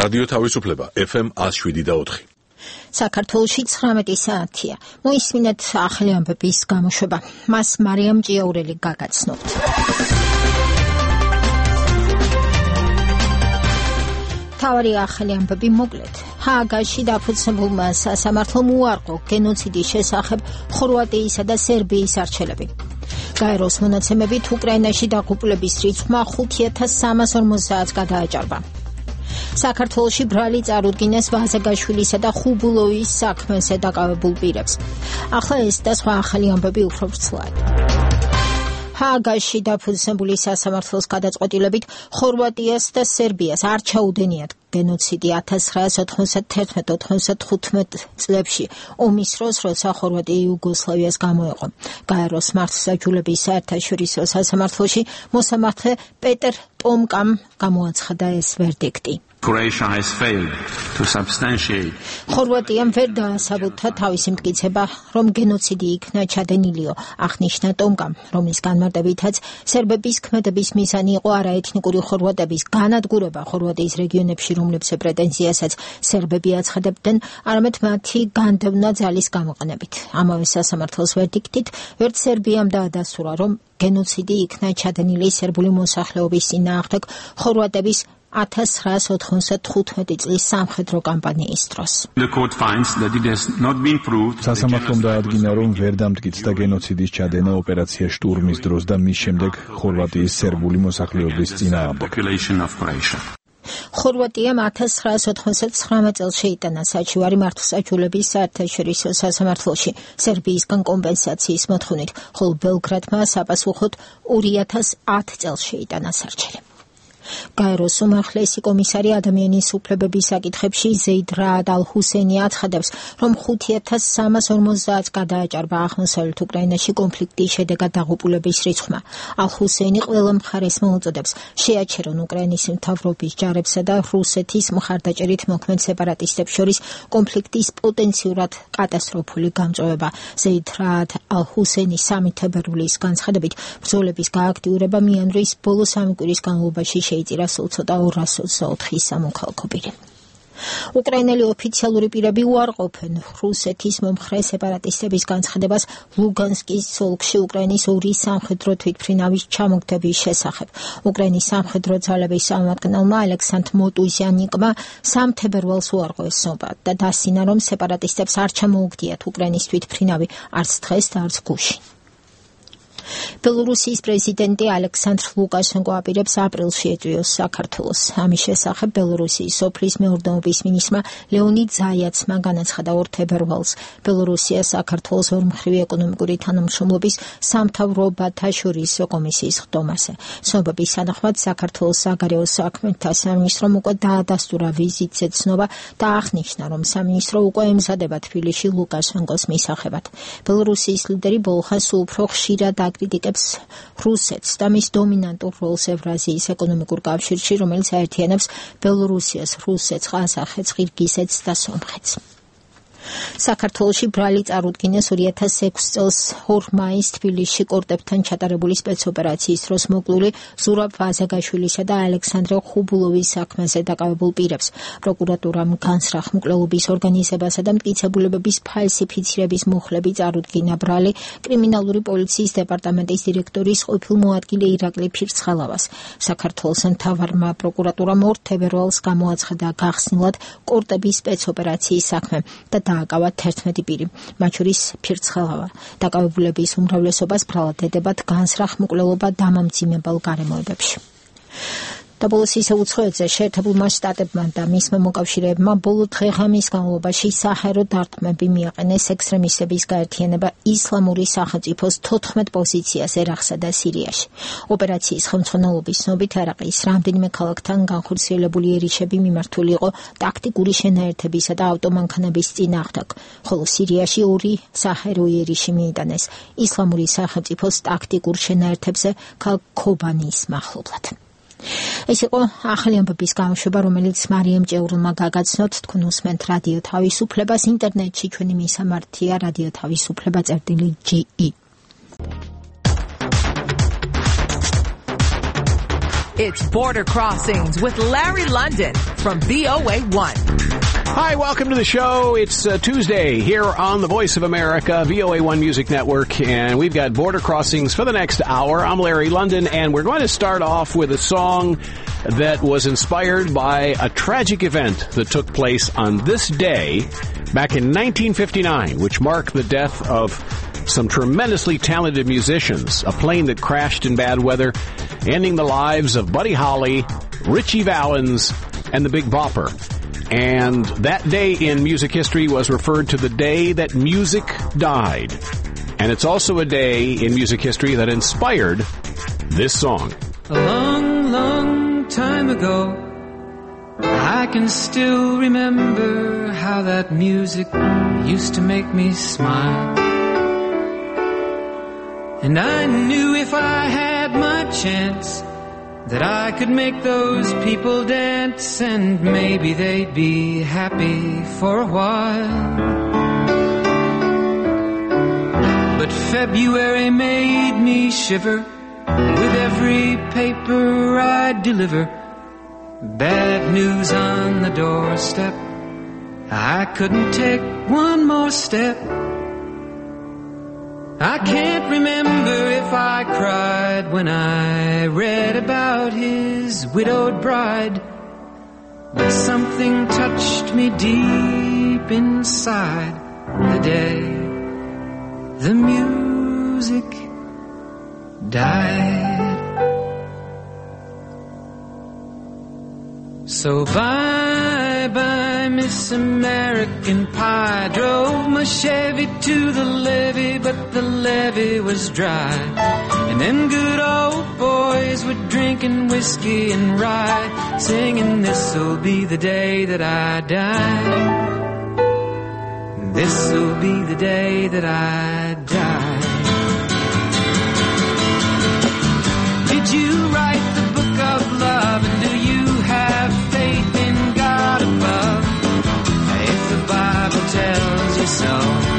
რადიო თავისუფლება FM 107.4. საქართველოში 19 საათია. მოისმინეთ ახალი ამბების გამოშვება. მას მარიამ ჭიაურელი გაგაცნობთ. თავარი ახალი ამბები მოკლედ. ჰააგაში დაფუძნებულმა სასამართლომ უარყო გენოციდის შესახებ ხორვატიისა და სერბიის არჩევნები. გაეროს მონაცემებით უკრაინაში დაღუპულების რიცხვმა 5350-ს გადააჭარბა. საქართველოში ბრალი წარუდგინეს ვაზაგაშვილისა და ხუბულოვის საქმეზე დაკავებულ პირებს. ახლა ეს და სხვა ახალი ამბები უფრო ვრცლად. ჰააგაში დაფუძნებული სასამართლოს გადაწყვეტილებით ხორვატიას და სერბიას არ ჩაუდენიათ გენოციდი 1991-95 წლებში ომის დროს, როცა ხორვატია იუგოსლავიას გამოეყო. გაეროს მართლმსაჯულების საერთაშორისო სასამართლოში მოსამართლე პეტერ ტომკამ გამოაცხადა ეს ვერდიქტი. Croatia has failed to substantiate. ხორვატიამ ვერ დაასაბუთა თავისი მტკიცება, რომ გენოციდი იქნა ჩადენილიო, აღნიშნა ტომკამ, რომლის განმარტებითაც სერბების ქმედების მიზანი იყო არაეთნიკური ხორვატების განადგურება ხორვატიის რეგიონებში, რომლებზე პრეტენზიასაც სერბები აცხადებდნენ, არამედ მათი განდევნა ძალის გამოყენებით. ამავე სასამართლოს ვერდიქტით ვერც სერბიამ დაადასტურა, რომ გენოციდი იქნა ჩადენილი სერბული მოსახლეობის წინააღმდეგ ხორვატების 1995 წლის სამხედრო კამპანიის დროს. სასამართლომ დაადგინა, რომ ვერ დამტკიცდა გენოციდის ჩადენა ოპერაცია შტურმის დროს და მის შემდეგ ხორვატიის სერბული მოსახლეობის წინააღმდეგ. ხორვატიამ 1999 წელს შეიტანა საჩივარი მართლმსაჯულების საერთაშორისო სასამართლოში სერბიისგან კომპენსაციის მოთხოვნით, ხოლო ბელგრადმა საპასუხოდ 2010 წელს შეიტანა სარჩელი. გაეროს უმაღლესი კომისარი ადამიანის უფლებების საკითხებში ზეიდ რაად ალ-ჰუსეინი აცხადებს, რომ 5350-ს გადააჭარბა აღმოსავლეთ უკრაინაში კონფლიქტის შედეგად დაღუპულების რიცხვმა. ალ-ჰუსეინი ყველა მხარეს მოუწოდებს შეაჩერონ უკრაინის მთავრობის ჯარებსა და რუსეთის მხარდაჭერით მოქმედ სეპარატისტებს შორის კონფლიქტის პოტენციურად კატასტროფული გამწვევება. ზეიდ რაად ალ-ჰუსეინი 3 თებერვლის განცხადებით ბრძოლების გააქტიურება მიანვრის ბოლო 3 კვირის განმავლობაში შეიწირა სულ ცოტა 224 სამოქალაქო პირი. უკრაინელი ოფიციალური პირები უარყოფენ რუსეთის მომხრე სეპარატისტების განცხადებას ლუგანსკის ოლქში უკრაინის 2 სამხედრო თვითმფრინავის ჩამოგდების შესახებ. უკრაინის სამხედრო ძალების წარმომადგენელმა ალექსანდრ მოტუზიანიკმა 3 თებერვალს უარყო ეს ცნობა და დასცინა, რომ სეპარატისტებს არ ჩამოუგდიათ უკრაინის თვითმფრინავი არც დღეს და არც გუშინ. ბელორუსიის პრეზიდენტი ალექსანდრ ლუკაშენკო აპირებს აპრილში ეწვიოს საქართველოს. ამის შესახებ ბელორუსიის სოფლის მეურნეობის მინისტრმა ლეონიდ ზაიაცმა განაცხადა 2 თებერვალს ბელორუსია საქართველოს ორმხრივი ეკონომიკური თანამშრომლობის სამთავრობათა შორისო კომისიის ხდომაზე. ცნობების თანახმად საქართველოს საგარეო საქმეთა სამინისტრომ უკვე დაადასტურა ვიზიტზე ცნობა და აღნიშნა, რომ სამინისტრო უკვე ემზადება თბილისში ლუკაშენკოს მისაღებად. ბელორუსიის ლიდერი ბოლხას უფრო ხშირად აკრიტიკებს რუსეთს და მის დომინანტურ როლს ევრაზიის ეკონომიკურ კავშირში, რომელიც აერთიანებს ბელორუსიას, რუსეთს, ყაზახეთს, ყირგიზეთს და სომხეთს. საქართველოში ბრალი წარუდგინეს 2006 წელს 2 მაისს თბილისში კორტებთან ჩატარებული სპეცოპერაციის დროს მოკლული ზურაბ ვაზაგაშვილისა და ალექსანდრე ხუბულოვის საქმეზე დაკავებულ პირებს. პროკურატურამ განსრახ მკვლელობის ორგანიზებასა და მტკიცებულებების ფალსიფიცირების მუხლები წარუდგინა ბრალი კრიმინალური პოლიციის დეპარტამენტის დირექტორის ყოფილ მოადგილე ირაკლი ფირცხალავას. საქართველოს მთავარმა პროკურატურამ 2 თებერვალს გამოაცხადა გახსნილად კორტების სპეცოპერაციის საქმე და დააკავა 11 პირი, მათ შორის ფირცხალავა. დაკავებულების უმრავლესობას ბრალად ედებათ განსრახ მკვლელობა დამამძიმებელ გარემოებებში. და ბოლოს ისე უცხოეთზე შეერთებულმა შტატებმა და მისმა მოკავშირეებმა ბოლო დღე-ღამის განმავლობაში საჰაერო დარტყმები მიაყენეს ექსტრემისტების გაერთიანება ისლამური სახელმწიფოს 14 პოზიციას ერაყსა და სირიაში. ოპერაციის ხელმძღვანელობის ცნობით ერაყის რამდენიმე ქალაქთან განხორციელებული ერიშები მიმართული იყო ტაქტიკური შენაერთებისა და ავტომანქანების წინააღმდეგ, ხოლო სირიაში 2 საჰაერო ერიში მიიტანეს ისლამური სახელმწიფოს ტაქტიკურ შენაერთებზე ქალაქ ქობანის მახლობლად. ეს იყო ახალი ამბების გამოშვება, რომელიც მარიამ ჭეურულმა გაგაცნოთ. თქვენ უსმენთ რადიო თავისუფლებას, ინტერნეტში ჩვენი მისამართია რადიო თავისუფლება.ge. It's Border Crossings with Larry London from VOA1. Hi, welcome to the show. It's Tuesday here on the Voice of America, VOA1 Music Network, and we've got Border Crossings for the next hour. I'm Larry London, and we're going to start off with a song that was inspired by a tragic event that took place on this day back in 1959, which marked the death of some tremendously talented musicians. A plane that crashed in bad weather, ending the lives of Buddy Holly, Ritchie Valens, and the Big Bopper. And that day in music history was referred to the day that music died. And it's also a day in music history that inspired this song. A long, long time ago, I can still remember how that music used to make me smile. And I knew if I had my chance that I could make those people dance, and maybe they'd be happy for a while. But February made me shiver with every paper I deliver. Bad news on the doorstep, I couldn't take one more step. I can't remember if I cried when I read about his widowed bride, but something touched me deep inside the day the music died. So bye-bye, Miss American Pie. Drove my Chevy to the levee, but the levee was dry. And them good old boys were drinking whiskey and rye, singing, this'll be the day that I die. This'll be the day that I die. Did you write the book of love, and do you have faith in God above? If the Bible tells you so.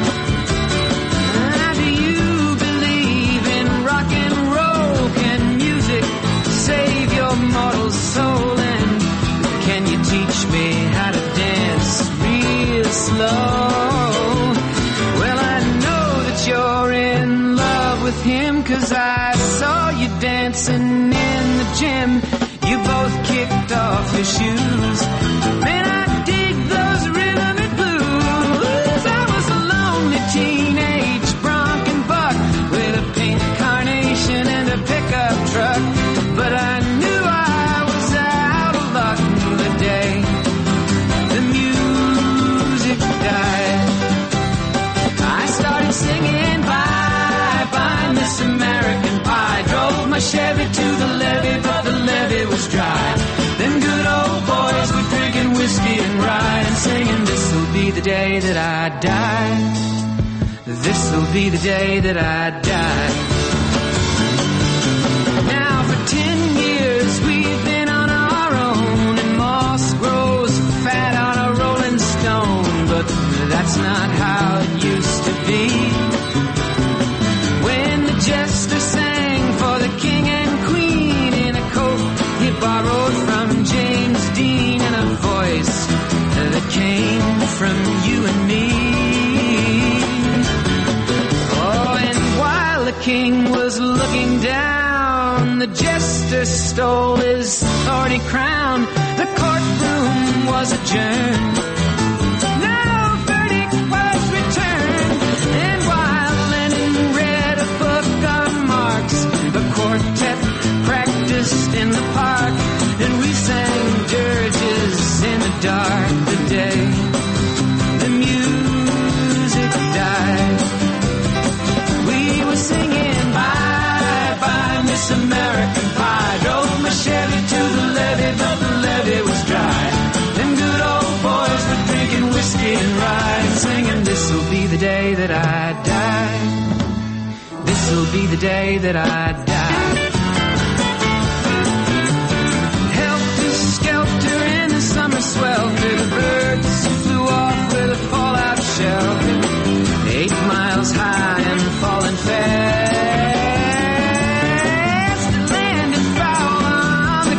Do you believe in rock and roll? Can music save your mortal soul? And can you teach me how to dance real slow? Well, I know that you're in love with him, 'cause I saw you dancing in the gym. You both kicked off your shoes. Man, I dig those rhythm and blues. I was a lonely teenage bronc and buck with a pink carnation and a pickup truck. But I knew I was out of luck the day the music died. I started singing bye-bye, Miss American Pie. Drove my Chevy to the levee, but the levee was dry. Them good old boys were drinking whiskey and rye and singing, this'll be the day that I die. This'll be the day that I die. Now for 10 years we've been on our own, and moss grows fat on a rolling stone. But that's not how it used to be. When the jester sang for the king and queen in a coat he borrowed from James Dean, and a voice that came from you and me. Oh, and while the king was looking down, the jester stole his thorny crown. The courtroom was adjourned. No verdict was returned. And while Lenin read a book on Marx, the quartet practiced in the park, and we sang dirges in the dark the day the music died. We were singing bye-bye, Miss American Pie. Drove my Chevy to the levee, but the levee was dry. Them good old boys were drinking whiskey and rye and singing, this'll be the day that I die. This'll be the day that I die. Helter-skelter in the summer swelter, the birds flew off with a fallout shelter. 8 miles high and falling fast, landed foul on the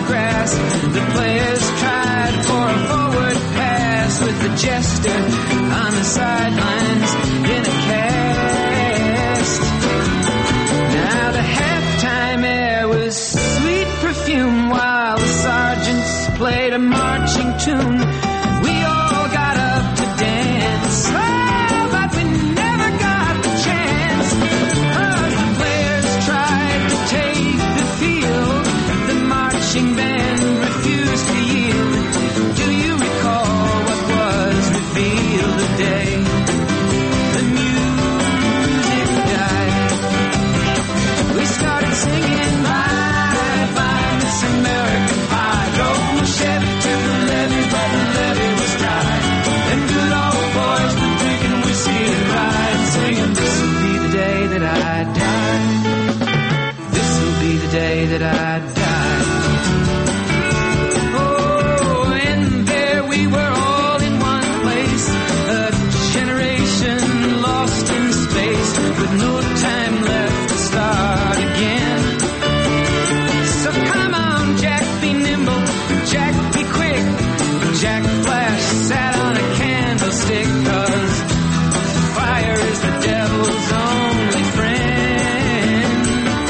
the jester on the sidelines in a cast. Now the halftime air was sweet perfume while the sergeants played a marching tune. We all got up to dance, oh, but we never got the chance. Oh, the players tried to take the field, the marching band refused to yield. Do you recall what was revealed today? The music died. We started singing bye bye Miss American Pie. Drove my Chevy to the levee, but the levee was dry. Them good old boys were drinking whiskey and rye, singing, this'll be the day that I die. This'll be the day that I die. Oh, and there we were all in one place, a generation lost in space, with no time left to start again. So come on, Jack, be nimble, Jack, be quick. Jack Flash sat on a candlestick, 'cause fire is the devil's only friend.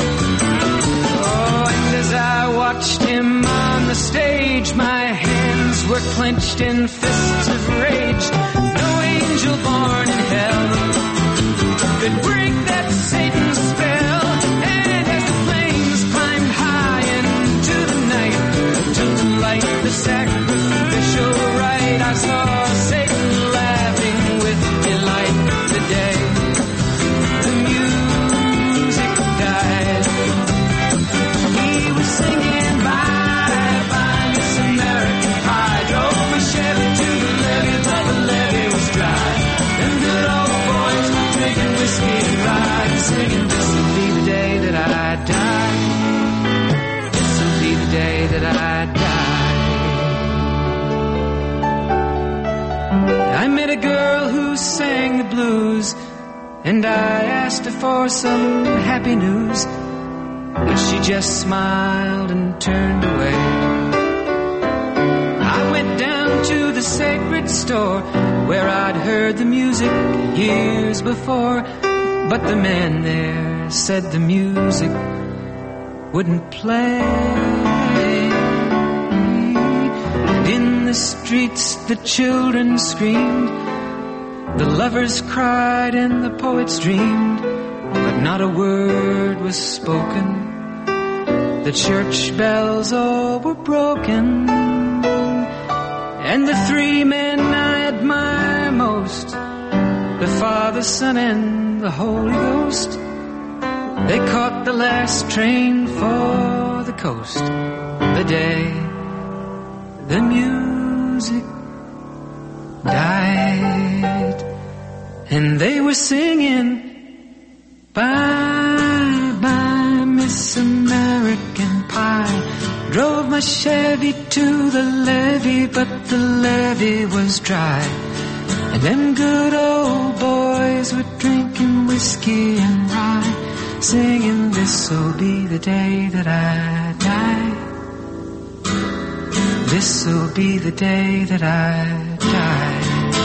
Oh, and as I watched him on the stage, my hands were clenched in fists of rage. No angel born in hell could break that Satan's spell. And as the flames climbed high into the night to light the sacrificial rite, I saw Satan laughing with delight. The day the music died, he was singing bye bye Miss American Pie. Drove my Chevy to the levee, but the levee was dry. Them good old boys were drinking whiskey and rye, singing, this'll be the day that I die. This'll be the day that I die. I met a girl who sang the blues, and I asked her for some happy news, but she just smiled and turned away. I went down to the sacred store where I'd heard the music years before, but the man there said the music wouldn't play. And in the streets the children screamed, the lovers cried and the poets dreamed, but not a word was spoken. The church bells all were broken. And the three men I admire most, the Father, Son, and the Holy Ghost, they caught the last train for the coast. The day the music died, and they were singing bye bye Miss American Pie. Drove my Chevy to the levee, but the levee was dry. And them good old boys were drinking whiskey and rye, singing, this'll be the day that I die. This'll be the day that I die.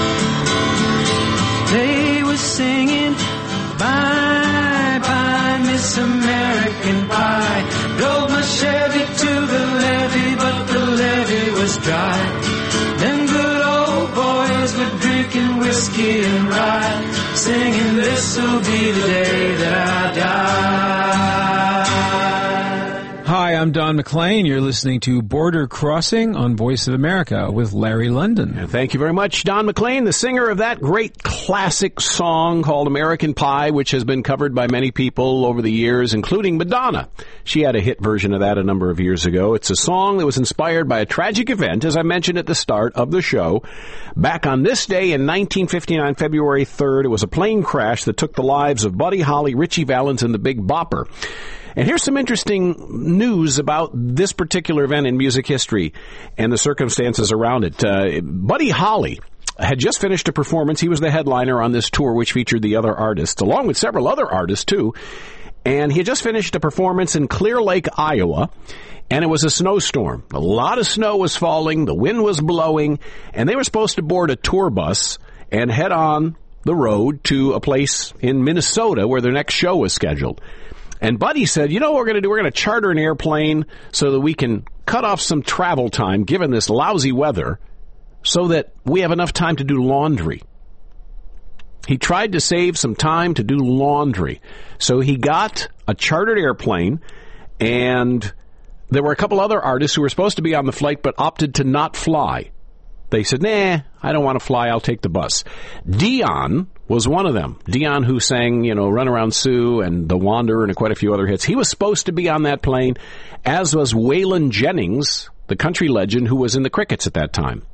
They were singing bye bye Miss American Pie. Drove my Chevy to the levee, but the levee was dry. Them good old boys were drinking whiskey and rye, singing, this'll be the day that I die. Hi, I'm Don McLean. You're listening to Border Crossing on Voice of America with Larry London. And thank you very much, Don McLean, the singer of that great classic song called American Pie, which has been covered by many people over the years, including Madonna. She had a hit version of that a number of years ago. It's a song that was inspired by a tragic event, as I mentioned at the start of the show. Back on this day in 1959, February 3rd, it was a plane crash that took the lives of Buddy Holly, Ritchie Valens, and the Big Bopper. And here's some interesting news about this particular event in music history and the circumstances around it. Buddy Holly had just finished a performance. He was the headliner on this tour, which featured the other artists, along with several other artists, too. And he had just finished a performance in Clear Lake, Iowa, and it was a snowstorm. A lot of snow was falling, the wind was blowing, and they were supposed to board a tour bus and head on the road to a place in Minnesota where their next show was scheduled. And Buddy said, you know what we're going to do? We're going to charter an airplane so that we can cut off some travel time, given this lousy weather, so that we have enough time to do laundry. He tried to save some time to do laundry. So he got a chartered airplane, and there were a couple other artists who were supposed to be on the flight but opted to not fly. They said, nah, I don't want to fly, I'll take the bus. Dion was one of them. Dion, who sang, Run Around Sue and The Wanderer and quite a few other hits. He was supposed to be on that plane, as was Waylon Jennings, the country legend who was in the Crickets at that time.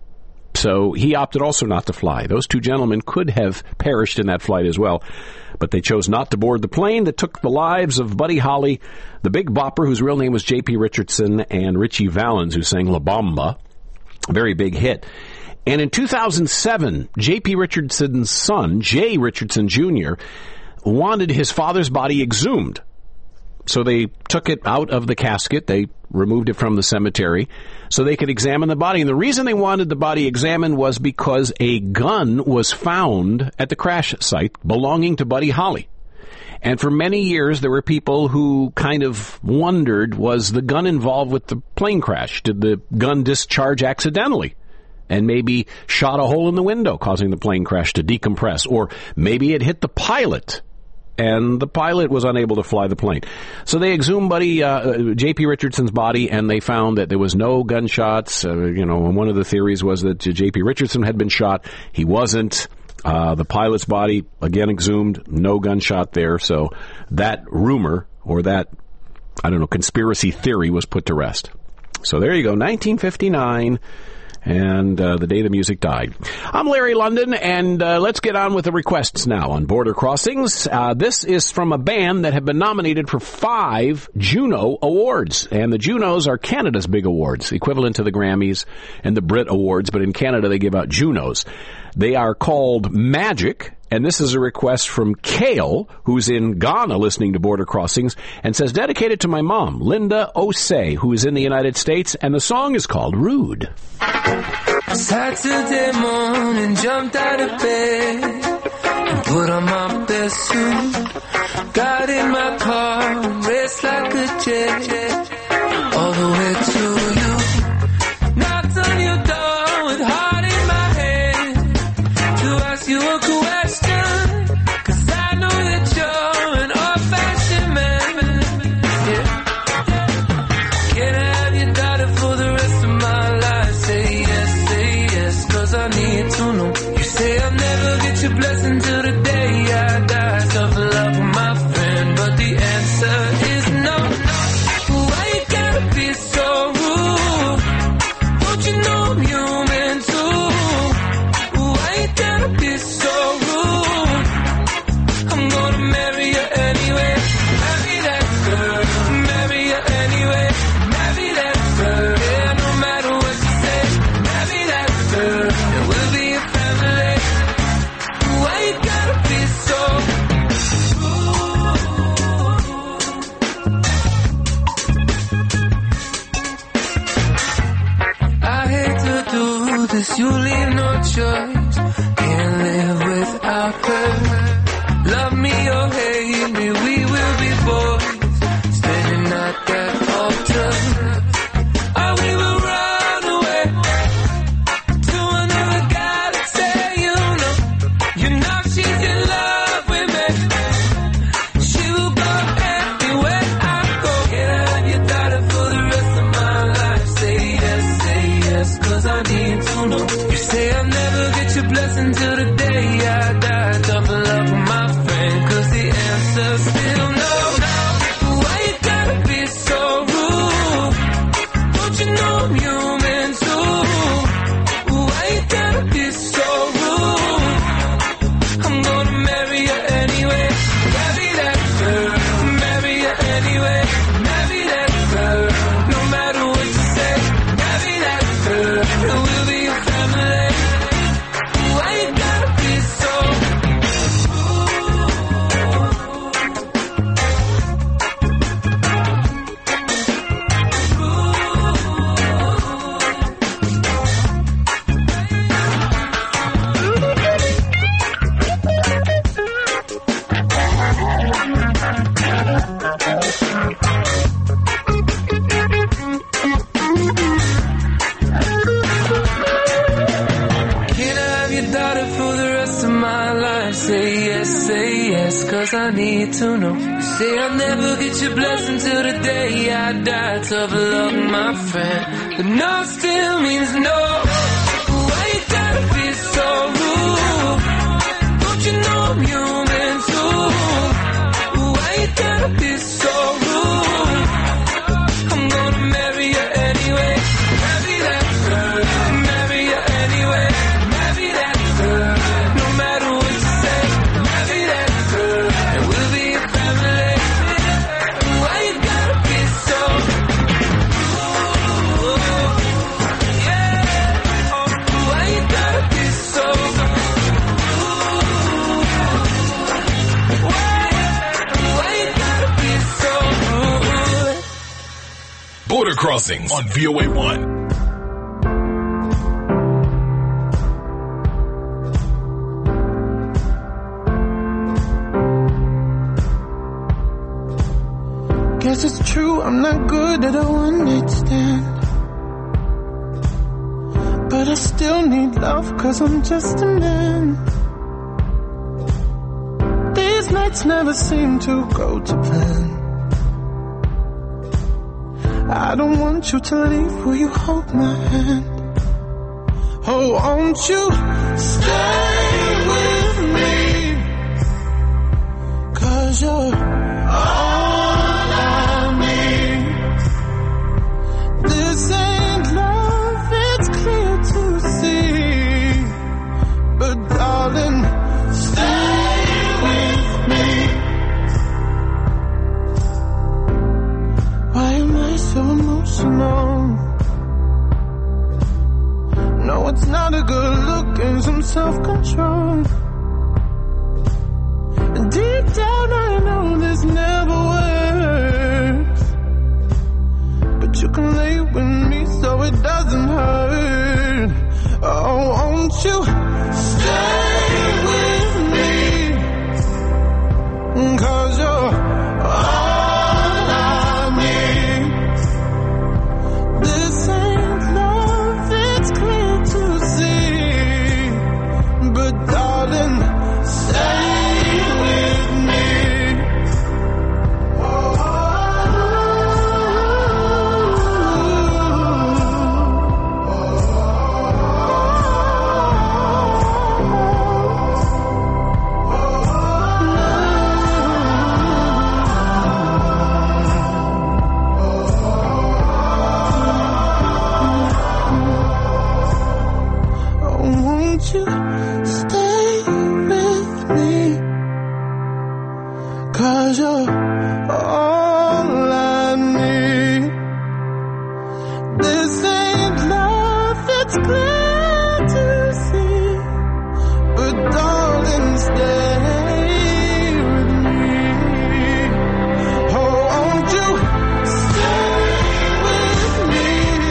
So he opted also not to fly. Those two gentlemen could have perished in that flight as well, but they chose not to board the plane that took the lives of Buddy Holly, the Big Bopper, whose real name was J.P. Richardson, and Richie Valens, who sang La Bamba, a very big hit. And in 2007, J.P. Richardson's son, Jay Richardson Jr., wanted his father's body exhumed. So they took it out of the casket. They removed it from the cemetery so they could examine the body. And the reason they wanted the body examined was because a gun was found at the crash site belonging to Buddy Holly. And for many years, there were people who kind of wondered, was the gun involved with the plane crash? Did the gun discharge accidentally and maybe shot a hole in the window, causing the plane crash to decompress? Or maybe it hit the pilot, and the pilot was unable to fly the plane. So they exhumed J.P. Richardson's body, and they found that there was no gunshots. And one of the theories was that J.P. Richardson had been shot. He wasn't. The pilot's body, again, exhumed, no gunshot there. So that rumor, or that, conspiracy theory was put to rest. So there you go, 1959. And the day the music died. I'm Larry London, and let's get on with the requests now on Border Crossings. This is from a band that have been nominated for 5 Juno Awards. And the Junos are Canada's big awards, equivalent to the Grammys and the Brit Awards, but in Canada they give out Junos. They are called Magic, and this is a request from Kale, who's in Ghana listening to Border Crossings, and says, dedicated to my mom, Linda Osei, who is in the United States, and the song is called Rude. Saturday morning, jumped out of bed and put on my best suit. Got in my car, raced like a jet, all the way to you. Knocked on your door with heart in my hand to ask you a question, 'cause I know that you're an old-fashioned man. Yeah. Can I have your daughter for the rest of my life? Say yes, 'cause I need to know. You say I'll never get your blessing till the day I die. Tough love with my friend, but the answer is no. Why you gotta be so rude? Don't you know I'm human too? Why you gotta be so rude? I'm gonna marry you anyway. Marry that girl. Marry you anyway. Marry that girl. Yeah, no matter what you say. Marry that girl. And we'll be a family. Why you gotta be so rude? I hate to do this. You leave no choice. Can't live without her. Love me or hate me, we will be boys. Standing at that altar. Or we will run away to another galaxy. You know she's in love with me. She will go everywhere I go. Can I have your daughter for the rest of my life? Say yes, 'cause I need to know. You say I'll never get your blessing till the day I die. Tough love with my friend, 'cause the answer's still no. Why you gotta be so rude? Don't you know I'm human too? Why you gotta be so rude? I'm gonna marry you anyway. Marry that girl. Marry you anyway. Marry that girl. No matter what you say. Marry that girl. And we'll be a family. Why you gotta be so rude? need to know. You say I'll never get your blessing till the day I die. Tough luck, my friend, but no still means no. Why you gotta be so rude? Don't you know I'm human too? Why you gotta be so rude? I'm gonna marry you anyway. Marry that girl. Marry you anyway. Marry that girl. No matter what you say. Marry that girl. And we'll be a family. Why you gotta be so rude? Yeah. Why you gotta be so rude? Why you gotta be so rude? Border Crossings on VOA1. Guess it's true, I'm not good at a one-night stand. But I still need love, cause I'm just a man. These nights never seem to go to plan. I don't want you to leave, will you hold my hand? Oh, won't you stay with me? Cause you're all I need. This ain't love, it's clear to see. But darling, stay with me. Why am I so emotional? No, it's not a good look and some self-control. Deep down I know this never works, but you can lay with me so it doesn't hurt. Oh, won't you stay with me? Cause you're all I need. This ain't love, it's clear to see. But darling, stay with me. Oh, won't you stay with me? Cause you're all I need. This ain't love, it's clear to see. But darling, stay with me. Oh, won't you stay with me?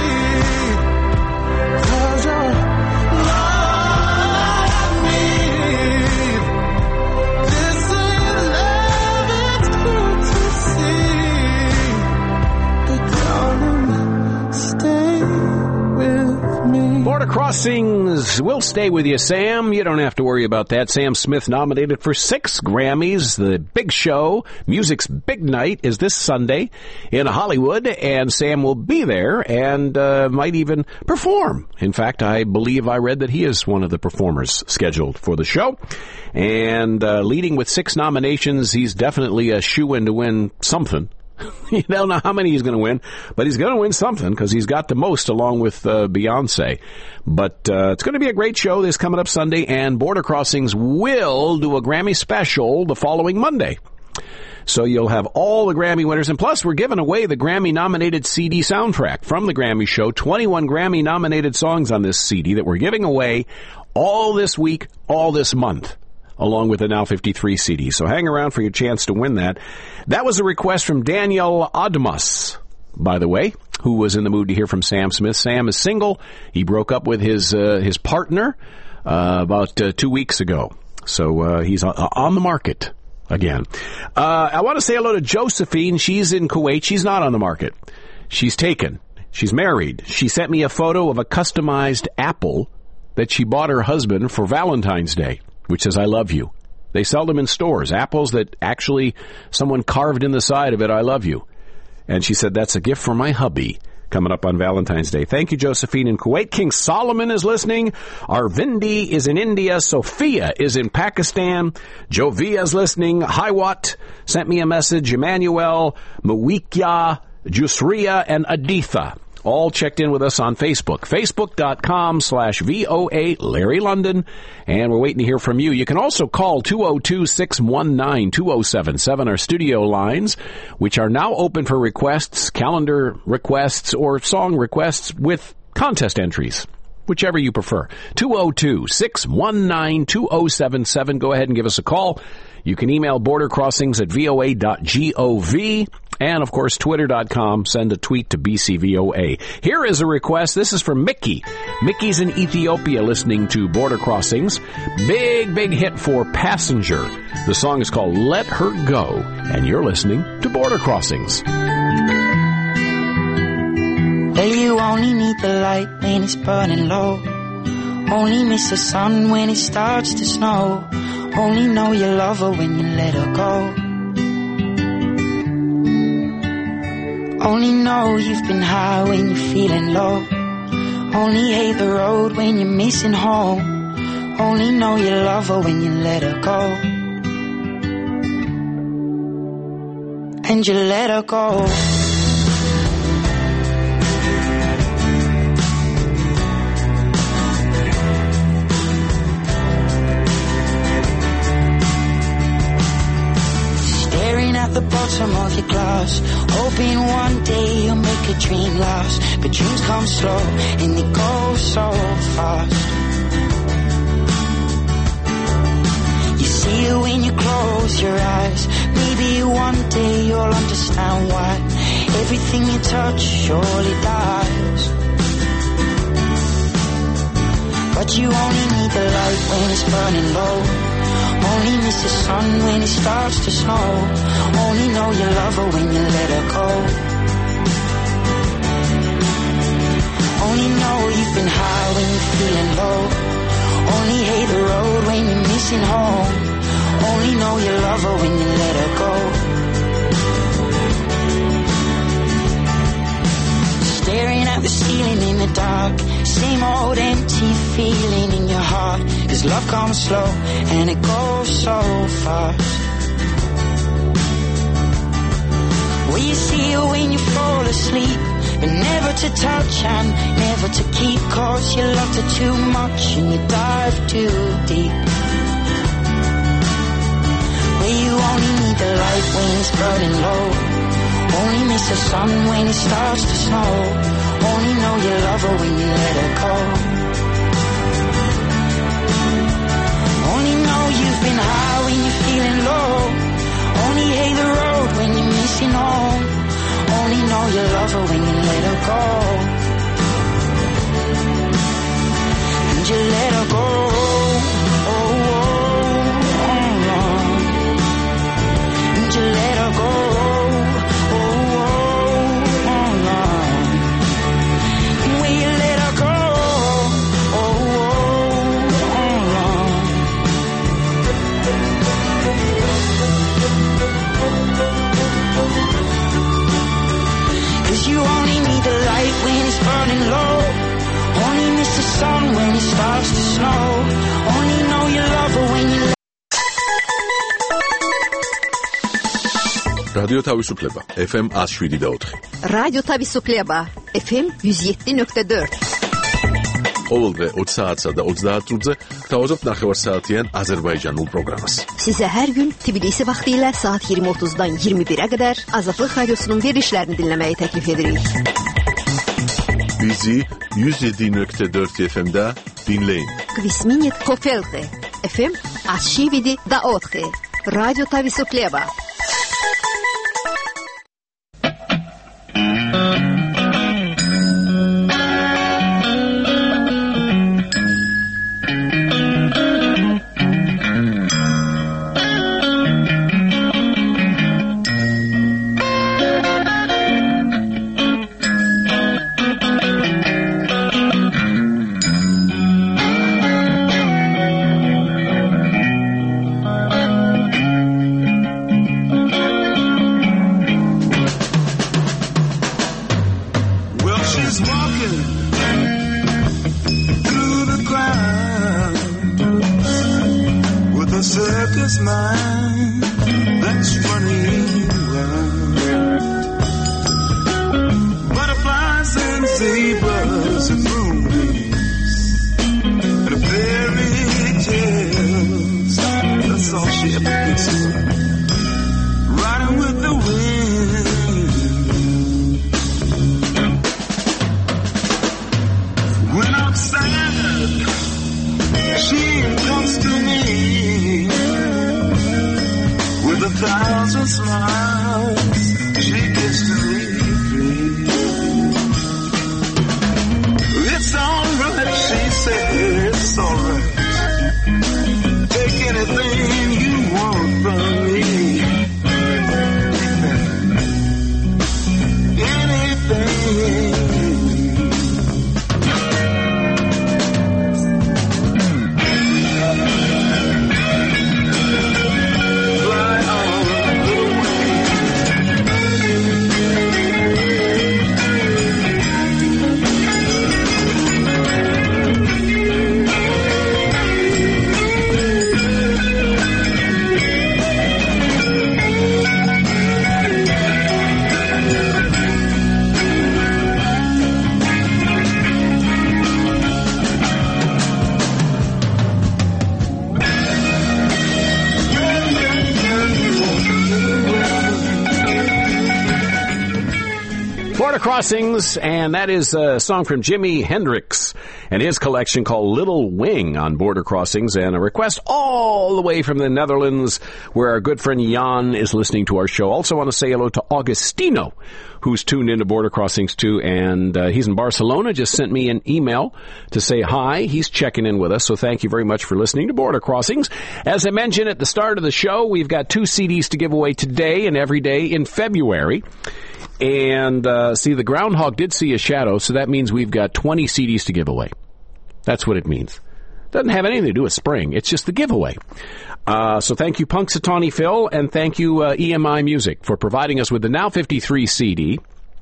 Cause you're all I need. This ain't love, it's clear to see. But darling, stay with me. Border Crossings will stay with you, Sam. You don't have to worry about that. Sam Smith nominated for 6 Grammys. The big show, music's big night, is this Sunday in Hollywood, and Sam will be there and might even perform. In fact, I believe I read that he is one of the performers scheduled for the show. And leading with 6 nominations, he's definitely a shoo-in to win something. You don't know how many he's going to win, but he's going to win something because he's got the most along with Beyonce. But it's going to be a great show this coming up Sunday, and Border Crossings will do a Grammy special the following Monday. So you'll have all the Grammy winners, and plus we're giving away the Grammy-nominated CD soundtrack from the Grammy show, 21 Grammy-nominated songs on this CD that we're giving away all this week, all this month, along with the Now 53 CD. So hang around for your chance to win that. That was a request from Daniel Admas, by the way, who was in the mood to hear from Sam Smith. Sam is single. He broke up with his partner about 2 weeks ago. So he's on the market again. I want to say hello to Josephine. She's in Kuwait. She's not on the market. She's taken. She's married. She sent me a photo of a customized apple that she bought her husband for Valentine's Day, which says, "I love you." They sell them in stores, apples that actually someone carved in the side of it, I love you. And she said, that's a gift for my hubby. Coming up on Valentine's Day. Thank you, Josephine in Kuwait. King Solomon is listening. Arvindi is in India. Sophia is in Pakistan. Jovia is listening. Hiwat sent me a message. Emmanuel, Mawikya, Jusria, and Aditha all checked in with us on Facebook. Facebook.com/VOA Larry London. And we're waiting to hear from you. You can also call 202-619-2077, our studio lines, which are now open for requests, calendar requests, or song requests with contest entries, whichever you prefer. 202-619-2077. Go ahead and give us a call. You can email bordercrossings@voa.gov. And, of course, twitter.com. Send a tweet to BCVOA. Here is a request. This is from Mickey. Mickey's in Ethiopia listening to Border Crossings. Big, big hit for Passenger. The song is called Let Her Go. And you're listening to Border Crossings. Well, you only need the light when it's burning low. Only miss the sun when it starts to snow. Only know you love her when you let her go. Only know you've been high when you're feeling low. Only hate the road when you're missing home. Only know you love her when you let her go. And you let her go. At the bottom of your glass, hoping one day you'll make a dream last. But dreams come slow and they go so fast. You see it when you close your eyes. Maybe one day you'll understand why everything you touch surely dies. But you only need the light when it's burning low. Only miss the sun when it starts to snow. Only know you love her when you let her go. Only know you've been high when you're feeling low. Only hate the road when you're missing home. Only know you love her when you let her go. Staring at the ceiling in the dark. Same old empty feeling in your heart. 'Cause love comes slow and it goes so fast. Well, you see her when you fall asleep, but never to touch and never to keep. 'Cause you loved her too much and you dive too deep. Well, you only need the light when it's burning low. Only miss the sun when it starts to snow. Only know you love her when you let her go. Only know you've been high when you're feeling low. Only hate the road when you're missing home. Only know you love her when you let her go. And you let her go. Oh, oh, oh, oh. And you let her go. You only need the light when it's burning low. Only miss the sun when it starts to snow. Only know you love her when you Radio Tavisukleba, FM 107.4. Radio Tavisukleba, FM 107.4. ყოველდღე 20 საათსა და 30 წუთზე გთავაზობთ ნახევარსაათიან აზერბაიჯანულ პროგრამას. Sizə hər gün Tbilisi vaxtı ilə saat 20:30-dan 21-ə qədər Azadlıq Radiosunun verilişlərini dinləməyi təklif edirik. Bizi 107.4 FM-də dinləyin. Kvisminit Kofelte, FM 107.4. Radio Tavisukleba. sabers and movies and fairy tales. That's all she ever thinks of. Riding with the wind. When I'm sad, she comes to me with 1,000 smiles. She gives to me. It's alright, she said, it's alright. Take anything you want from me. Anything. Border Crossings, and that is a song from Jimi Hendrix and his collection called Little Wing on Border Crossings, and a request all the way from the Netherlands where our good friend Jan is listening to our show. Also want to say hello to Augustino, who's tuned into Border Crossings too, and he's in Barcelona, just sent me an email to say hi. He's checking in with us, so thank you very much for listening to Border Crossings. As I mentioned at the start of the show, we've got 2 CDs to give away today and every day in February. And, see, the groundhog did see a shadow, so that means we've got 20 CDs to give away. That's what it means. Doesn't have anything to do with spring. It's just the giveaway. So thank you, Punxsutawney Phil, and thank you, EMI Music, for providing us with the Now 53 CD.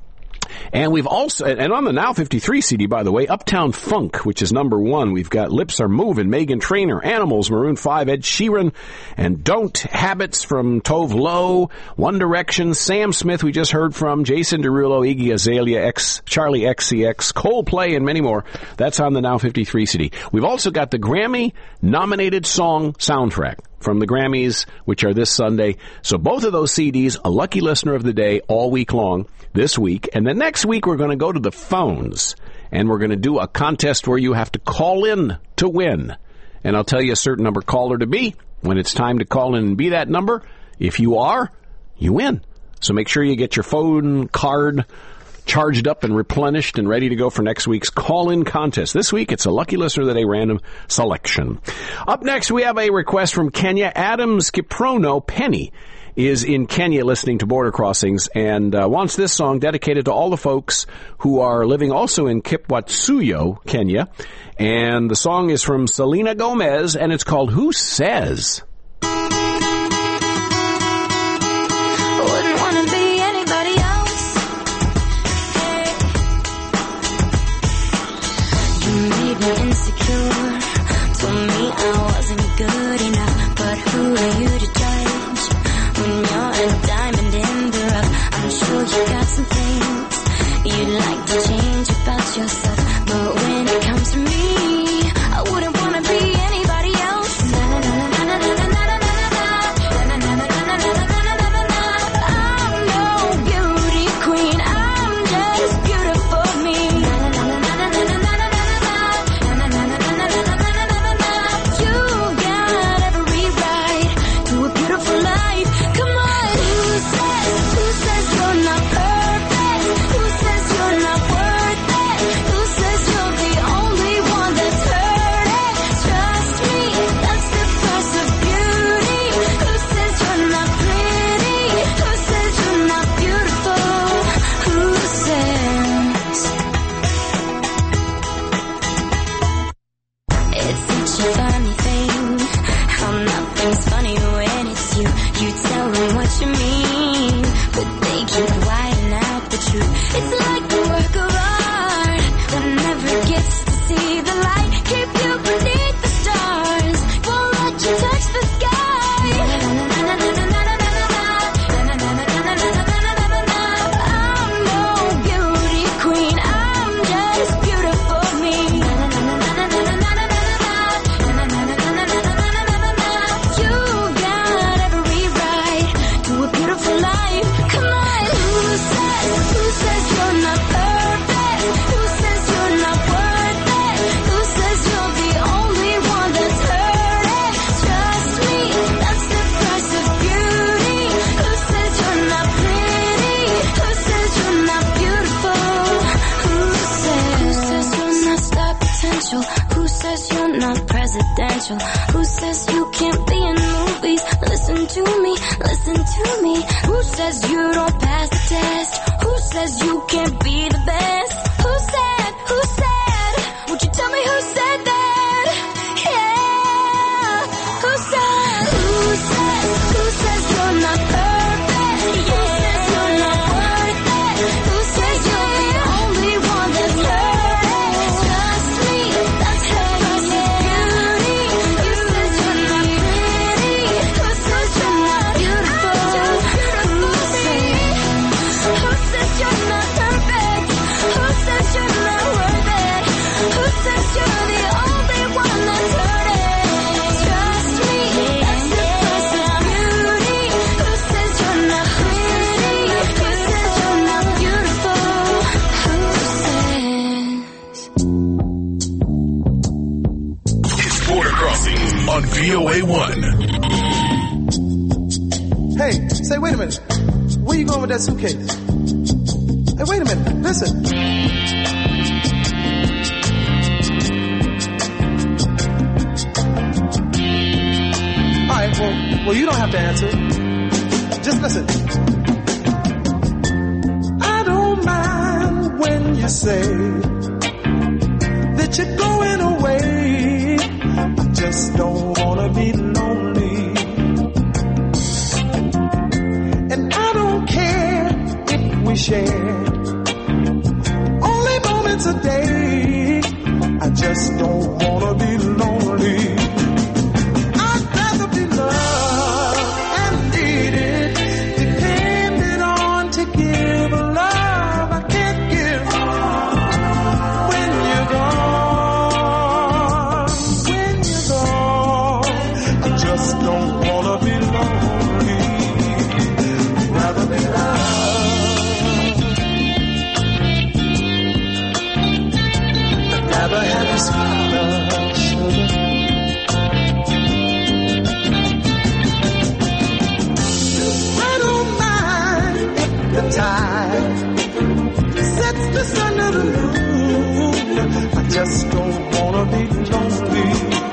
And we've also, and on the Now 53 CD, by the way, Uptown Funk, which is number 1. We've got Lips Are Moving, Meghan Trainor, Animals, Maroon 5, Ed Sheeran, and Don't Habits from Tove Lo, One Direction, Sam Smith, we just heard from, Jason Derulo, Iggy Azalea, Charlie XCX, Coldplay, and many more. That's on the Now 53 CD. We've also got the Grammy-nominated song soundtrack from the Grammys, which are this Sunday. So both of those CDs, a lucky listener of the day all week long this week. And then next week, we're going to go to the phones, and we're going to do a contest where you have to call in to win. And I'll tell you a certain number caller to be when it's time to call in and be that number. If you are, you win. So make sure you get your phone card charged up and replenished and ready to go for next week's call-in contest. This week, it's a Lucky Listener of the Day random selection. Up next, we have a request from Kenya. Adams Kiprono Penny is in Kenya listening to Border Crossings and wants this song dedicated to all the folks who are living also in Kipwatsuyo, Kenya. And the song is from Selena Gomez, and it's called Who Says? Insecure, told me I wasn't good enough, but who are you to judge? When you're a diamond in the rough, I'm sure you got some things you'd like to change about yourself, but when it comes to me, I wouldn't wanna be anybody else. Na na na na na na na. essential? Who says you're not presidential? Who says you can't be in movies? Listen to me, listen to me. Who says you don't pass the test? Who says you can't be the best? Who said, would you tell me who said that? Yeah, who says you're not perfect? Who says you're not worth it? Who says you're the only one that's perfect? Trust me, that's the price of beauty. Who says you're not pretty? Who says you're not beautiful? Who says you're not perfect? Who says you're not worth it? Who says you're the only one that's hurting? Trust me, that's the price of beauty. Who says you're not pretty? Who says you're not beautiful? Who says? It's Border Crossings on VOA1. Hey, say, wait a minute. Where you going with that suitcase? Hey, wait a minute. Listen. All right, well, you don't have to answer. Just listen. I don't mind when you say that you're going away. I just don't want to be lonely. And I don't care if we share only moments a day. I just don't want to be lonely. I'd rather be loved and needed, depended on to give a love I can't give. When you're gone, I just don't want to be lonely. I'd rather be loved. I'd rather have you sweet love, sugar. I don't mind if the tide sets the sun to the moon. I just don't want to be lonely.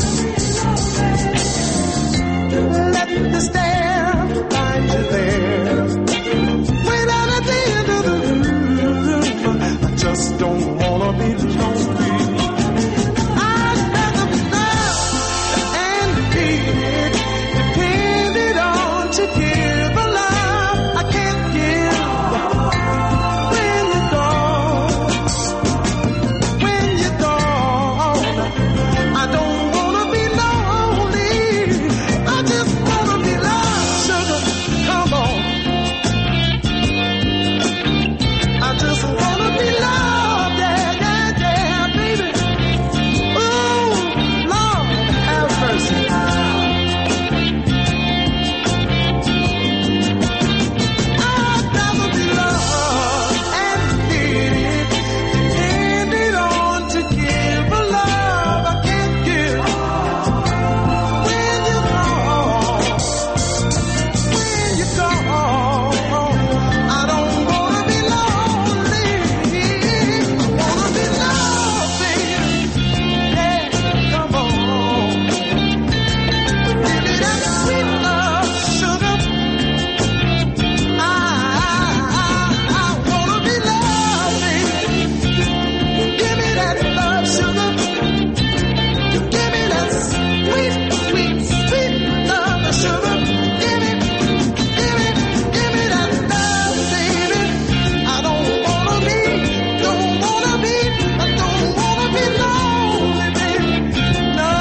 Let the stare find you there. Way down at the end of the room. I just don't want to be lonely. I'd rather be loved and needed, depended on to give a love I can't give. When you're gone, I don't want to be lonely. I just want to be loved, sugar. Come on. I just want to be loved, yeah, baby. Ooh, Lord, have mercy. I'd rather be loved and needed, depended on to give a love I can't give. When you're gone, I don't want to be lonely. I want to be loved, baby. Yeah, come on. Give me that sweet love, sugar. I want to be loved, baby. Give me that love, sugar. Give me that sweet, sweet, sweet love, sugar. Give me that love, baby. I don't wanna be lonely, baby. No.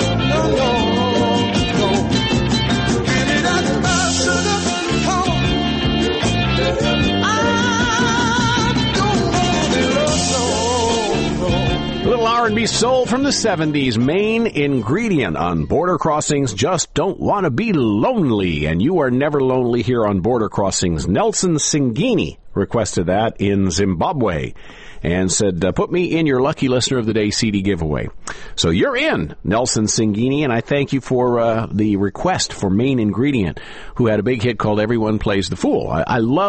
Give me that love, sugar. Come on. I don't wanna be lonely. A little R&B soul from the 70s. Main ingredient on Border Crossings. Just don't want to be lonely. And you are never lonely here on Border Crossings. Nelson Singini requested that in Zimbabwe and said, put me in your Lucky Listener of the Day CD giveaway. So you're in, Nelson Singini, and I thank you for the request for Main Ingredient, who had a big hit called Everyone Plays the Fool. I love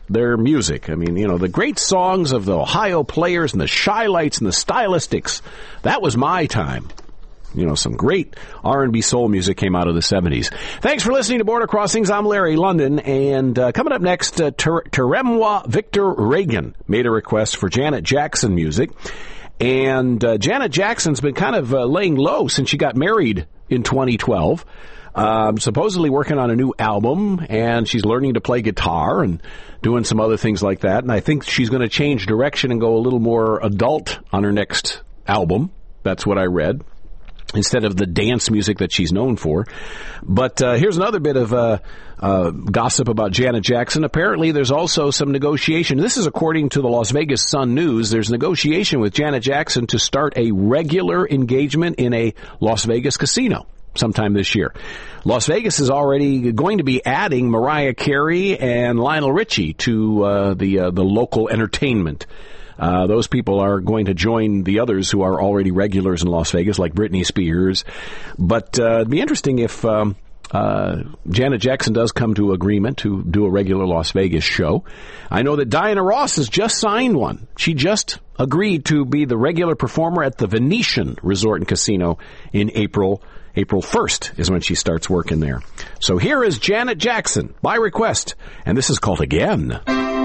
their music. I mean, the great songs of the Ohio Players and the Shy-Lights and the Stylistics, that was my time. Some great R&B soul music came out of the 70s. Thanks for listening to Border Crossings. I'm Larry London, and coming up next, Teremwa Victor Reagan made a request for Janet Jackson music. And Janet Jackson's been kind of laying low since she got married in 2012. Supposedly working on a new album, and she's learning to play guitar and doing some other things like that. And I think she's going to change direction and go a little more adult on her next album. That's what I read, instead of the dance music that she's known for. But here's another bit of gossip about Janet Jackson. Apparently, there's also some negotiation. This is according to the Las Vegas Sun News. There's negotiation with Janet Jackson to start a regular engagement in a Las Vegas casino sometime this year. Las Vegas is already going to be adding Mariah Carey and Lionel Richie to the local entertainment. Those people are going to join the others who are already regulars in Las Vegas, like Britney Spears. But it'd be interesting if Janet Jackson does come to agreement to do a regular Las Vegas show. I know that Diana Ross has just signed one. She just agreed to be the regular performer at the Venetian Resort and Casino in April 1st is when she starts working there. So here is Janet Jackson by request, and this is called Again.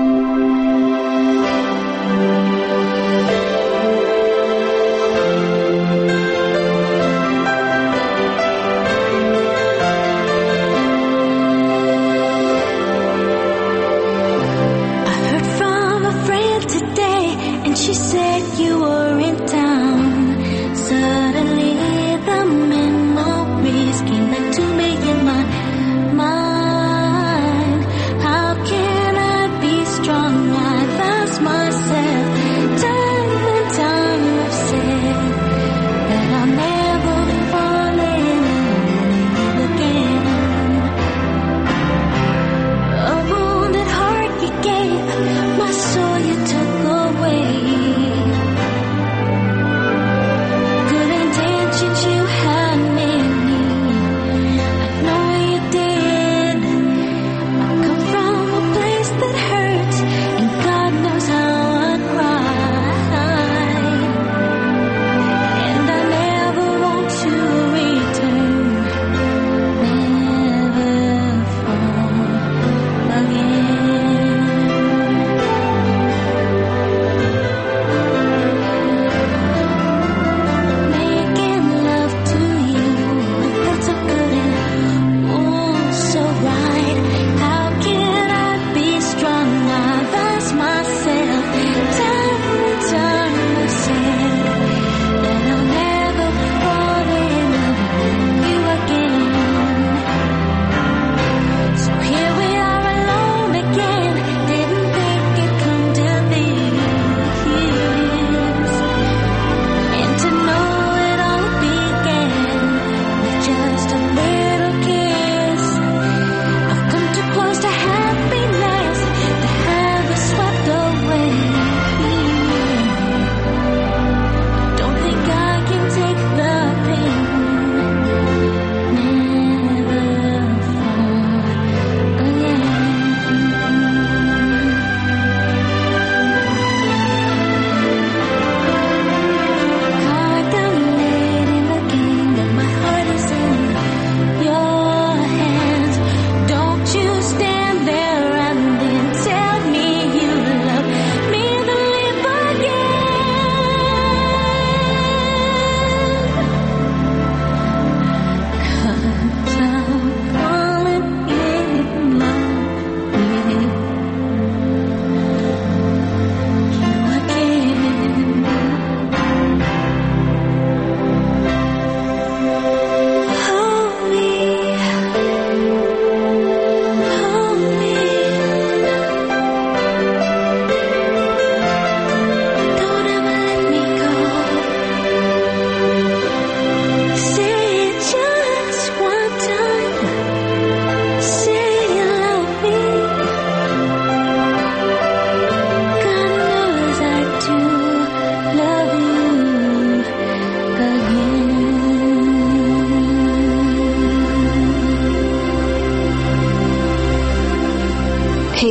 She said you were in town. Suddenly the memories came back to me in my mind. How can I be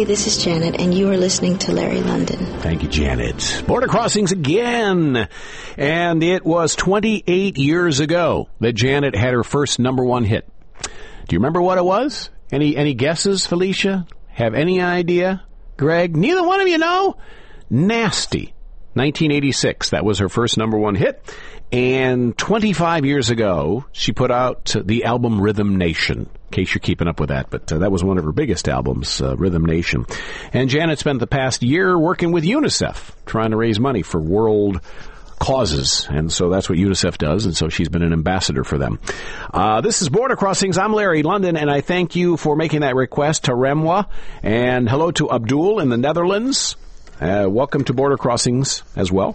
Hey, this is Janet, and you are listening to Larry London. Thank you, Janet. Border Crossings again. And it was 28 years ago that Janet had her first number one hit. Do you remember what it was? Any guesses, Felicia? Have any idea? Greg? Neither one of you know? Nasty. 1986. That was her first number one hit. And 25 years ago, she put out the album Rhythm Nation, in case you're keeping up with that. But that was one of her biggest albums, Rhythm Nation. And Janet spent the past year working with UNICEF, trying to raise money for world causes. And so that's what UNICEF does, and so she's been an ambassador for them. This is Border Crossings. I'm Larry London, and I thank you for making that request to Remwa. And hello to Abdul in the Netherlands. Welcome to Border Crossings as well.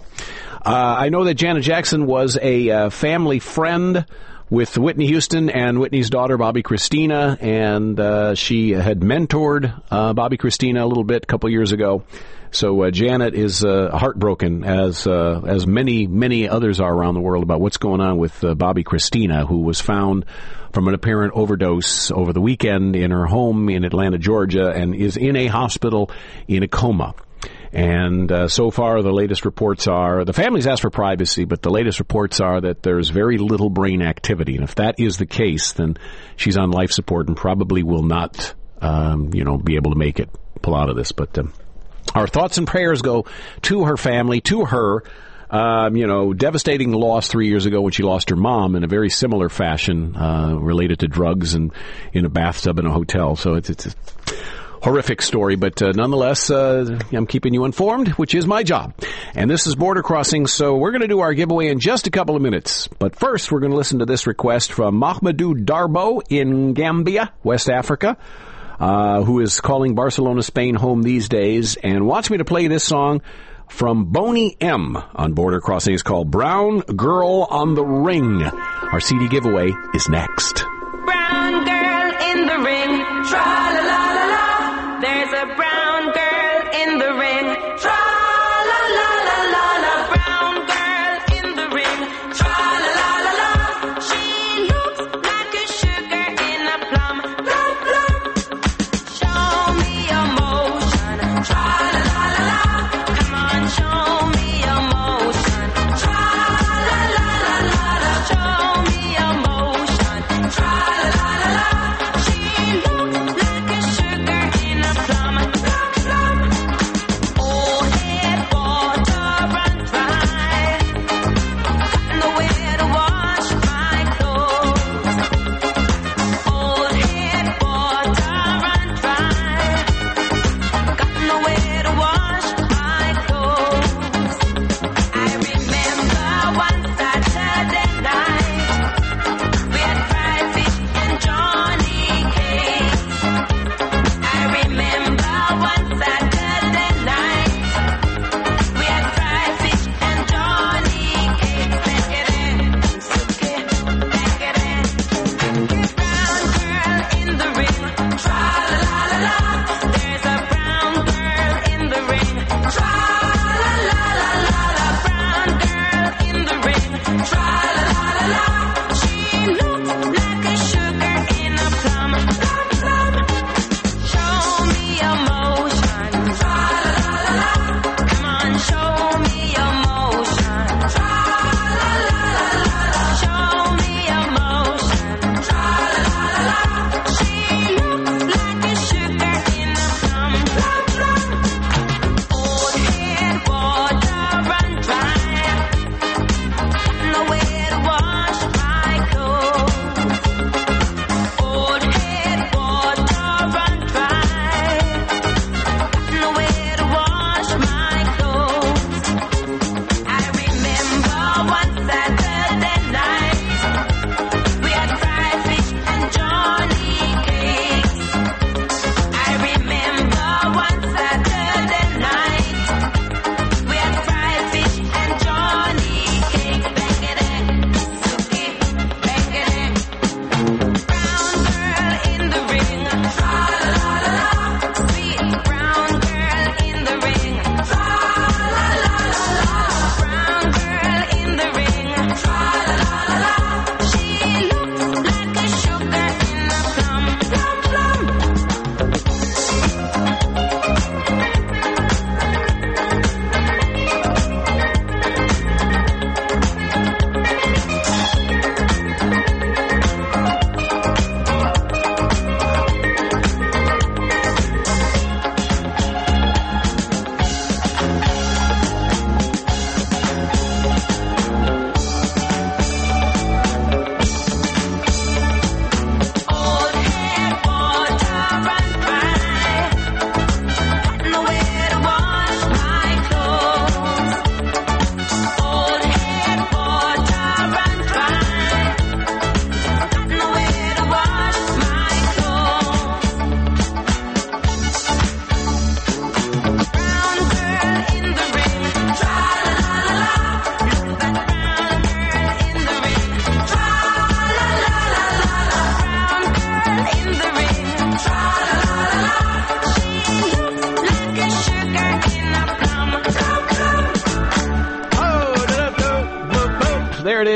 I know that Janet Jackson was a family friend with Whitney Houston and Whitney's daughter, Bobby Christina, and she had mentored Bobby Christina a little bit a couple years ago. So Janet is heartbroken, as many others are around the world, about what's going on with Bobby Christina, who was found from an apparent overdose over the weekend in her home in Atlanta, Georgia, and is in a hospital in a coma. And so far, the latest reports are, the family's asked for privacy, but the latest reports are that there's very little brain activity. And if that is the case, then she's on life support and probably will not, be able to make it, pull out of this. But our thoughts and prayers go to her family, to her. Devastating loss 3 years ago when she lost her mom in a very similar fashion, related to drugs and in a bathtub in a hotel. So it's a horrific story, but nonetheless, I'm keeping you informed, which is my job. And this is Border Crossing, so we're going to do our giveaway in just a couple of minutes. But first, we're going to listen to this request from Mahamadou Darbo in Gambia, West Africa, who is calling Barcelona, Spain home these days, and wants me to play this song from Boney M on Border Crossing. It's called Brown Girl on the Ring. Our CD giveaway is next. Brown girl in the ring, tra-la-la-la-la. There's a brown girl in the ring, tra-la-la-la-la-la. Brown girl in the ring, tra-la-la-la-la. She looks like a sugar in a plum, plum, plum. Show me emotion, tra-la-la-la-la. Come on, show me emotion, tra-la-la-la-la. Show me emotion, tra-la-la-la-la. She looks like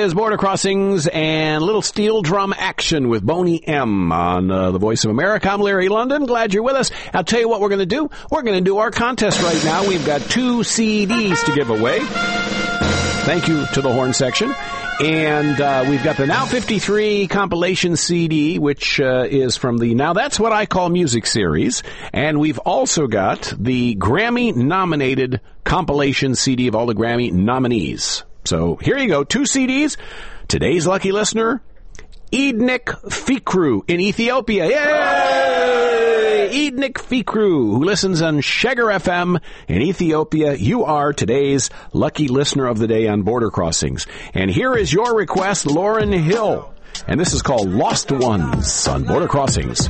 is Border Crossings and little steel drum action with Boney M on the Voice of America. I'm Larry London. Glad you're with us. I'll tell you what we're going to do. We're going to do our contest right now. We've got 2 CDs to give away. Thank you to the horn section. And we've got the Now 53 compilation CD, which is from the Now That's What I Call Music series. And we've also got the Grammy-nominated compilation CD of all the Grammy nominees. So here you go, 2 CDs. Today's lucky listener, Ednik Fikru in Ethiopia. Yay! Ednik Fikru, who listens on Sheger FM in Ethiopia. You are today's lucky listener of the day on Border Crossings. And here is your request, Lauryn Hill. And this is called Lost Ones on Border Crossings.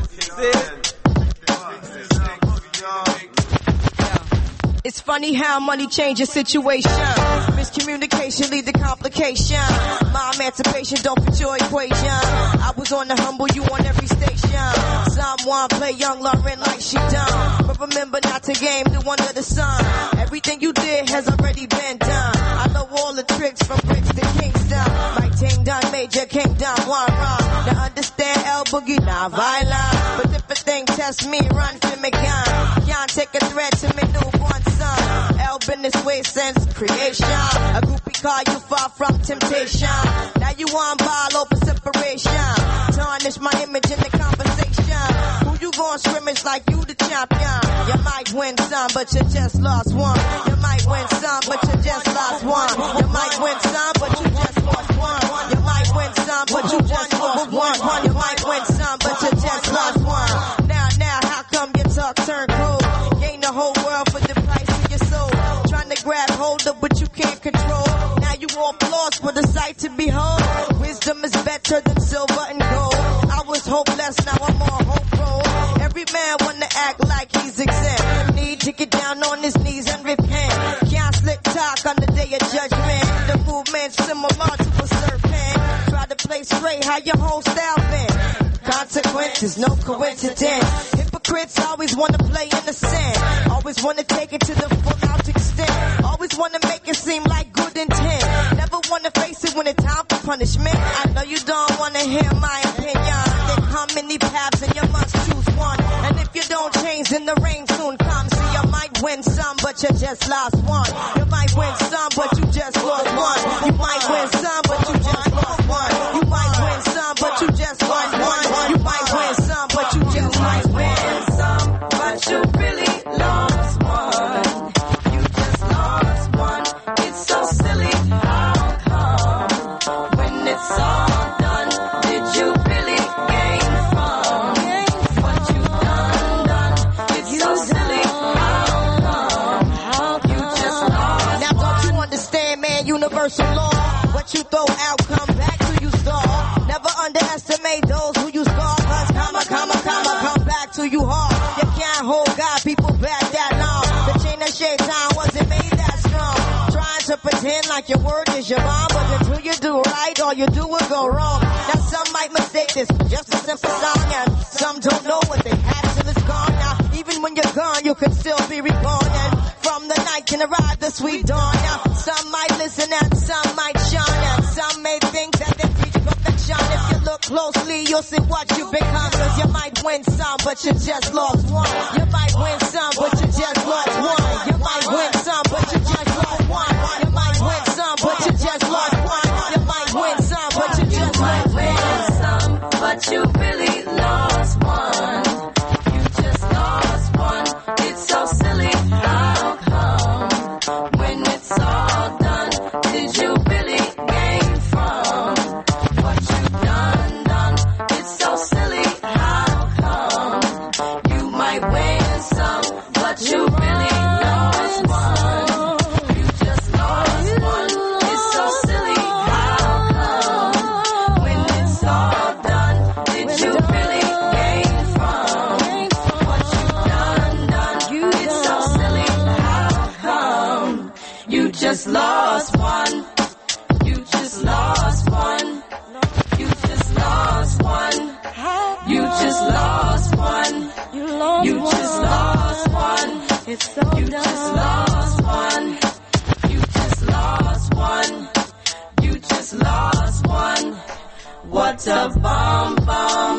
It's funny how money changes situation. Miscommunication lead to complication. My emancipation don't fit your equation. I was on the humble, you on every station. Someone play young Lauren like she done. But remember not to game the one under the sun. Everything you did has already been done. I know all the tricks from bricks to Kingston. My team done major, king done one run. Now understand El Boogie, not violent. But if a thing test me, run for me gun. Can't take a threat to me newborn son. El been this way since creation. A groupie call you far from temptation. Now you on ball over separation. Tarnish my image in the conversation. Who you gon' scrimmage like you the champion? You might win some, but you just lost one. You might win some, but you just lost one. You might win some, but you just lost one. You might win some, but you just lost one. You might win some, but you just lost one. Now, how come your talk turn cold? Gain the whole world for the price of your soul. Trying to grab hold of what you can't control. Now you all lost for the sight to behold. Wisdom is better than silver and gold. I was hopeless, now I'm on hope roll. Every man wanna act like he's exempt. Need to get down on his knees and repent. Can't slick talk on the day of judgment. The movement's similar to a serpent. Try to play straight, how your whole style been. Consequences, no coincidence. Hypocrites always want to play innocent. Always want to take it to the full out extent. Always want to make it seem like good intent. Never want to face it when it's time for punishment. I know you don't want to hear my opinion. There come many paths and you must choose one. And if you don't change, then the rain soon comes. So you might win some, but you just lost one. You might win some, but you just lost one. You might win some, but you just lost one. You might win some, but you just lost one. You might win some, but you just might win some, but you really lost one. You just lost one. It's so silly. How come when it's all done, did you really gain from what you done? It's so silly. How come you just lost? Now don't you understand, man? Universal law. What you throw out, come back to you store. Never underestimate those who you scar. Cause come back to you hard. You can't hold God, people back that long. The chain of shaitan wasn't made that strong. Trying to pretend like your word is your bond, but until you do right, all you do will go wrong. Now some might mistake this for just a simple song, and some don't know what they had till it's gone. Now even when you're gone, you can still be reborn, and from the night can arrive the sweet dawn. Now some might listen and some might shun, and some may think that they preach perfection. If you look closely, you'll see what you become. Cause you might win some, but you just lost one. You might win some, but you just lost one. You might win some, but you just lost one. You might win some, but you just lost one. You might win some, but you just lost one. But you really lost one. You just lost one. It's so silly. How come when it's all done, did you really gain from what you done? It's so silly. How come you might win some, but you really lost one? You just lost one. It's so silly. How come when it's all done, did you really gain from what you done? It's so silly. How come you just lost one? You just lost one. You just lost one. You just lost one. You just lost one. It's so you just lost one. You just lost one. You just just lost one. What a bomb bomb.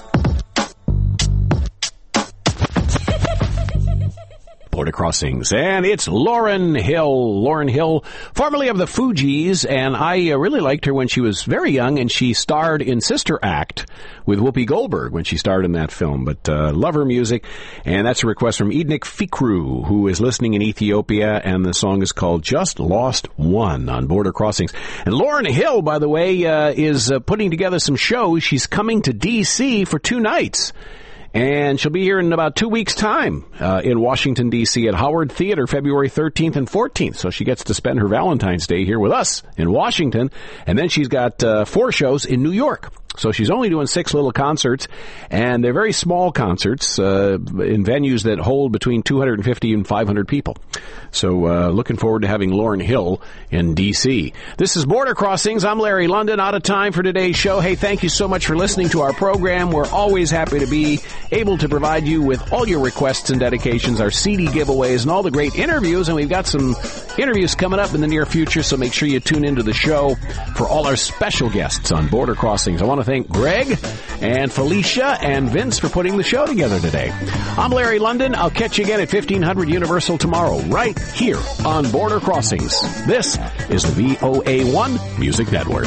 Border Crossings, and it's Lauryn Hill. Lauryn Hill, formerly of the Fugees, and I really liked her when she was very young, and she starred in Sister Act with Whoopi Goldberg when she starred in that film. But love her music, and that's a request from Ednik Fikru, who is listening in Ethiopia, and the song is called Just Lost One on Border Crossings. And Lauryn Hill, by the way, is putting together some shows. She's coming to D.C. for 2 nights. And she'll be here in about 2 weeks' time in Washington, D.C. at Howard Theater, February 13th and 14th. So she gets to spend her Valentine's Day here with us in Washington. And then she's got 4 shows in New York. So she's only doing 6 little concerts, and they're very small concerts in venues that hold between 250 and 500 people. So looking forward to having Lauryn Hill in D.C. This is Border Crossings. I'm Larry London, out of time for today's show. Hey, thank you so much for listening to our program. We're always happy to be able to provide you with all your requests and dedications, our CD giveaways, and all the great interviews. And we've got some interviews coming up in the near future, so make sure you tune into the show for all our special guests on Border Crossings. I want to thank Greg and Felicia and Vince for putting the show together today. I'm Larry London. I'll catch you again at 1500 Universal tomorrow, right here on Border Crossings. This is the VOA1 Music Network.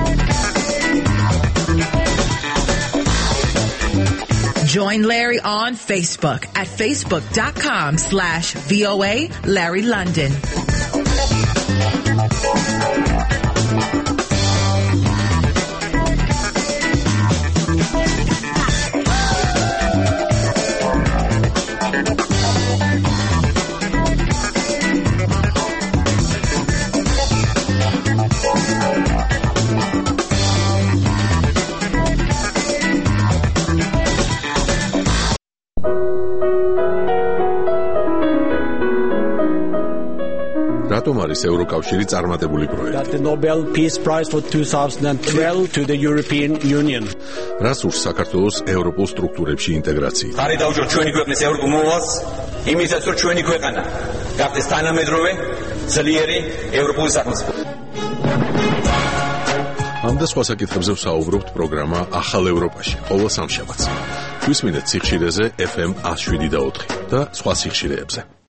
Join Larry on Facebook at facebook.com/VOA Larry London. რატომ არის ევროკავშირი წარმატებული პროექტი? The Nobel Peace Prize for 2012 to the European Union. რას ურს საქართველოს ევროპულ სტრუქტურებში ინტეგრაცია? ხარი დაუჭიროთ ჩვენი ქვეყნის ევროპულ მოვალს, იმისაც რომ ჩვენი ქვეყანა გახდეს თანამედროვე, ძლიერი ევროპული სახელმწიფო. ამ და სხვა საკითხებზე ვსაუბრობთ პროგრამა ახალ ევროპაში, ყოველ სამშაბათს. გვისმინეთ სიხშირეზე FM 107.4 და სხვა სიხშირეებზე.